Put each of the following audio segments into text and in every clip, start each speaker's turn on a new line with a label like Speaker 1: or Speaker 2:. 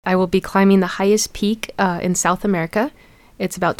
Speaker 1: I will be climbing the highest peak in South America. It's about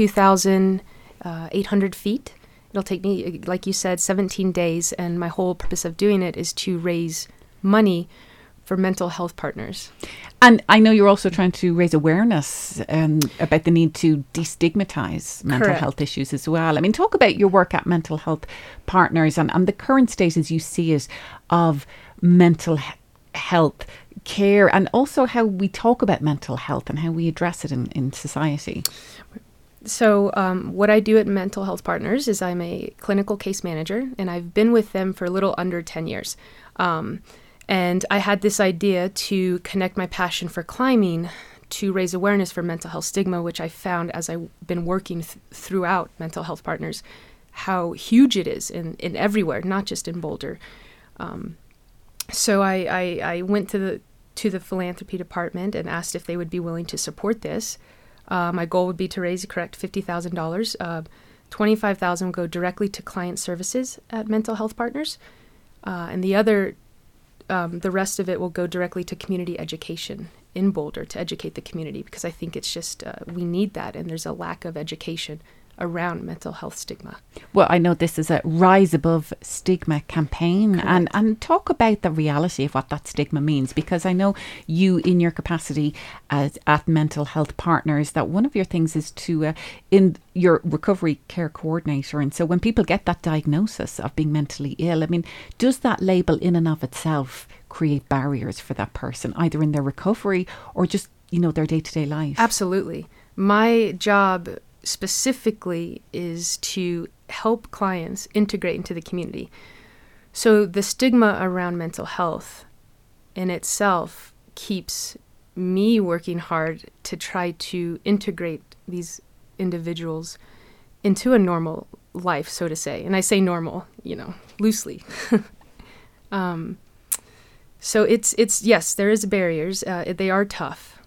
Speaker 1: 22,800 feet. It'll take me, like you said, 17 days, and my whole purpose of doing it is to raise money for mental health partners.
Speaker 2: And I know you're also trying to raise awareness about the need to destigmatize mental
Speaker 1: Correct.
Speaker 2: health issues as well. I mean, talk about your work at Mental Health Partners and the current state as you see it of mental health care, and also how we talk about mental health and how we address it in society.
Speaker 1: So what I do at Mental Health Partners is I'm a clinical case manager, and I've been with them for a little under 10 years. And I had this idea to connect my passion for climbing to raise awareness for mental health stigma, which I found as I've been working throughout Mental Health Partners, how huge it is in everywhere, not just in Boulder. So I went to the philanthropy department and asked if they would be willing to support this. My goal would be to raise, $50,000. $25,000 would go directly to client services at Mental Health Partners, and the rest of it will go directly to community education in Boulder to educate the community, because I think it's just we need that, and there's a lack of education around mental health stigma.
Speaker 2: Well, I know this is a Rise Above Stigma campaign, and talk about the reality of what that stigma means, because I know you, in your capacity at Mental Health Partners, that one of your things is to in your recovery care coordinator, and so when people get that diagnosis of being mentally ill, I mean, does that label in and of itself create barriers for that person, either in their recovery or just, their day-to-day life?
Speaker 1: Absolutely. My job specifically is to help clients integrate into the community. So the stigma around mental health in itself keeps me working hard to try to integrate these individuals into a normal life, so to say. And I say normal, loosely. So it's yes, there is barriers. They are tough.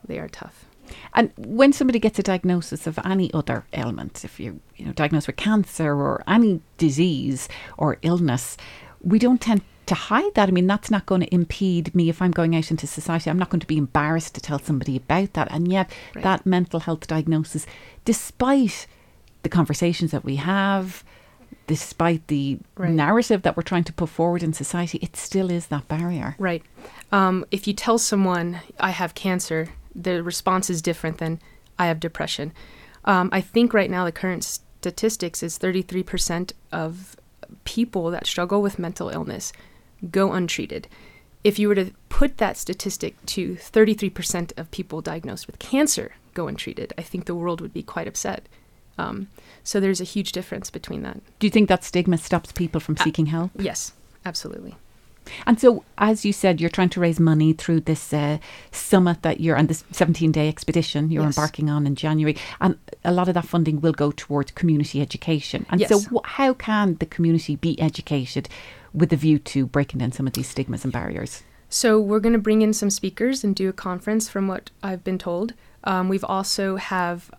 Speaker 2: And when somebody gets a diagnosis of any other ailment, if you're diagnosed with cancer or any disease or illness, we don't tend to hide that. I mean, that's not going to impede me if I'm going out into society. I'm not going to be embarrassed to tell somebody about that. And yet that mental health diagnosis, despite the conversations that we have, despite the narrative that we're trying to put forward in society, it still is that barrier.
Speaker 1: Right. If you tell someone I have cancer, the response is different than I have depression. I think right now the current statistics is 33% of people that struggle with mental illness go untreated. If you were to put that statistic to 33% of people diagnosed with cancer go untreated, I think the world would be quite upset. So there's a huge difference between that.
Speaker 2: Do you think that stigma stops people from seeking help?
Speaker 1: Yes, absolutely.
Speaker 2: And so, as you said, you're trying to raise money through this summit that you're on, this 17-day expedition you're embarking on in January. And a lot of that funding will go towards community education. And so how can the community be educated with a view to breaking down some of these stigmas and barriers?
Speaker 1: So we're going to bring in some speakers and do a conference, from what I've been told. We've also have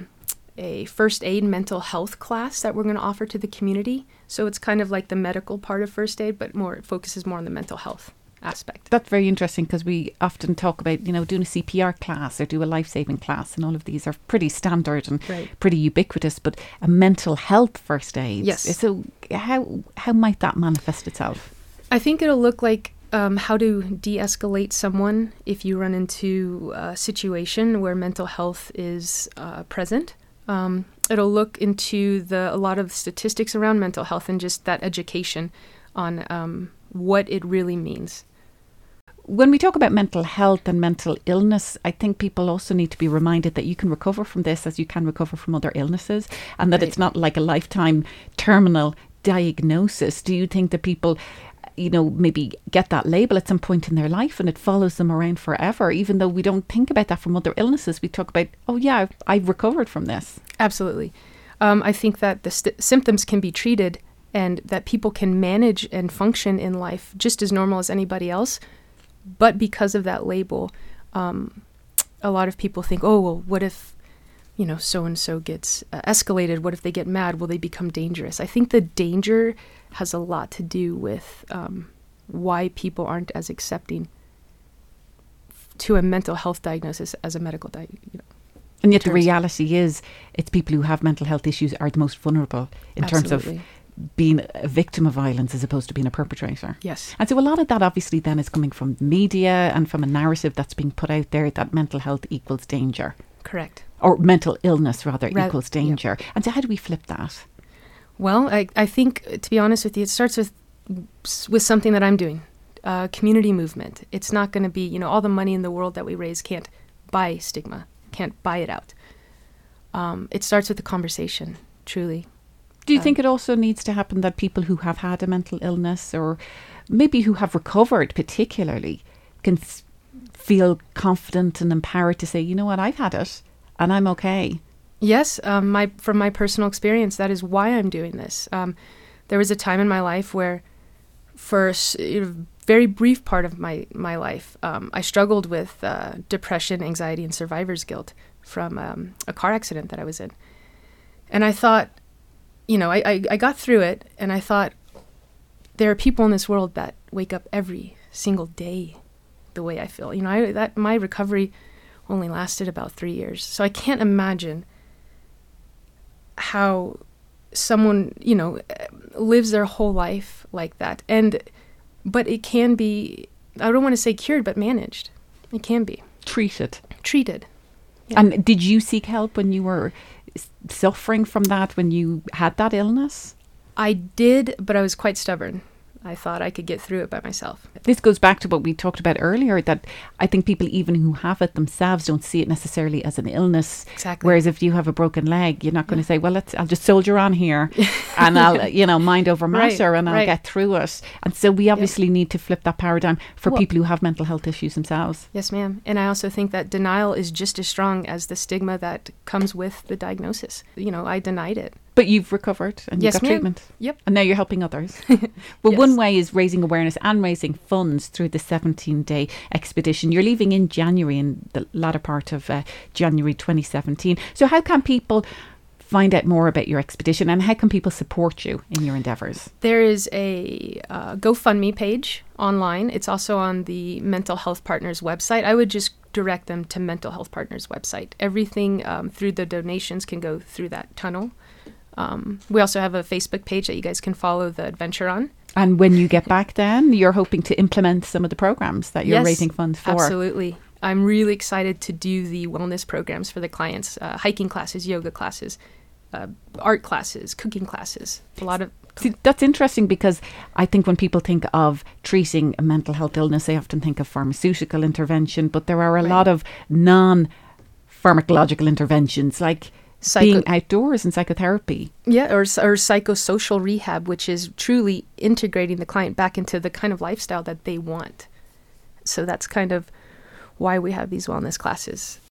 Speaker 1: a first aid mental health class that we're going to offer to the community. So it's kind of like the medical part of first aid, but it focuses more on the mental health aspect.
Speaker 2: That's very interesting, because we often talk about, doing a CPR class or do a life-saving class, and all of these are pretty standard and pretty ubiquitous, but a mental health first aid.
Speaker 1: Yes.
Speaker 2: So how might that manifest itself?
Speaker 1: I think it'll look like how to de-escalate someone if you run into a situation where mental health is present. It'll look into a lot of statistics around mental health and just that education on what it really means.
Speaker 2: When we talk about mental health and mental illness, I think people also need to be reminded that you can recover from this as you can recover from other illnesses, and that it's not like a lifetime terminal diagnosis. Do you think that people maybe get that label at some point in their life and it follows them around forever, even though we don't think about that from other illnesses? We talk about, I've recovered from this.
Speaker 1: Absolutely. I think that the symptoms can be treated, and that people can manage and function in life just as normal as anybody else. But because of that label, a lot of people think, what if, so-and-so gets escalated? What if they get mad? Will they become dangerous? I think the danger has a lot to do with why people aren't as accepting to a mental health diagnosis as a medical diagnosis.
Speaker 2: And yet the reality is it's people who have mental health issues are the most vulnerable in terms of being a victim of violence as opposed to being a perpetrator.
Speaker 1: Yes.
Speaker 2: And so a lot of that obviously then is coming from media and from a narrative that's being put out there that mental health equals danger.
Speaker 1: Correct.
Speaker 2: Or mental illness rather equals danger.
Speaker 1: Yeah.
Speaker 2: And so how do we flip that?
Speaker 1: Well, I think, to be honest with you, it starts with something that I'm doing. Community movement. It's not going to be, all the money in the world that we raise can't buy stigma, can't buy it out. It starts with the conversation, truly.
Speaker 2: Do you think it also needs to happen that people who have had a mental illness or maybe who have recovered particularly can feel confident and empowered to say, you know what, I've had it and I'm okay?
Speaker 1: Yes, from my personal experience, that is why I'm doing this. There was a time in my life where for a very brief part of my life, I struggled with depression, anxiety, and survivor's guilt from a car accident that I was in. And I thought, I got through it, and I thought, there are people in this world that wake up every single day the way I feel. That my recovery only lasted about 3 years. So I can't imagine how someone, lives their whole life like that. But it can be, I don't want to say cured, but managed. It can be.
Speaker 2: Treated.
Speaker 1: Yeah.
Speaker 2: And did you seek help when you were suffering from that, when you had that illness?
Speaker 1: I did, but I was quite stubborn. I thought I could get through it by myself.
Speaker 2: This goes back to what we talked about earlier, that I think people even who have it themselves don't see it necessarily as an illness.
Speaker 1: Exactly.
Speaker 2: Whereas if you have a broken leg, you're not going to say, well, I'll just soldier on here and I'll, mind over matter and I'll get through it. And so we obviously need to flip that paradigm for people who have mental health issues themselves.
Speaker 1: Yes, ma'am. And I also think that denial is just as strong as the stigma that comes with the diagnosis. I denied it.
Speaker 2: But you've recovered and
Speaker 1: yes,
Speaker 2: you've got
Speaker 1: ma'am.
Speaker 2: treatment.
Speaker 1: Yep.
Speaker 2: And now you're helping others. Well, one way is raising awareness and raising funds through the 17-day expedition. You're leaving in January, in the latter part of January 2017. So how can people find out more about your expedition and how can people support you in your endeavours?
Speaker 1: There is a GoFundMe page online. It's also on the Mental Health Partners website. I would just direct them to Mental Health Partners website. Everything through the donations can go through that tunnel. We also have a Facebook page that you guys can follow the adventure on.
Speaker 2: And when you get back then, you're hoping to implement some of the programs that you're raising funds for.
Speaker 1: Absolutely. I'm really excited to do the wellness programs for the clients, hiking classes, yoga classes, art classes, cooking classes, a lot of...
Speaker 2: See, that's interesting because I think when people think of treating a mental health illness, they often think of pharmaceutical intervention, but there are a lot of non-pharmacological interventions like being outdoors and psychotherapy.
Speaker 1: Yeah, or psychosocial rehab, which is truly integrating the client back into the kind of lifestyle that they want. So that's kind of why we have these wellness classes.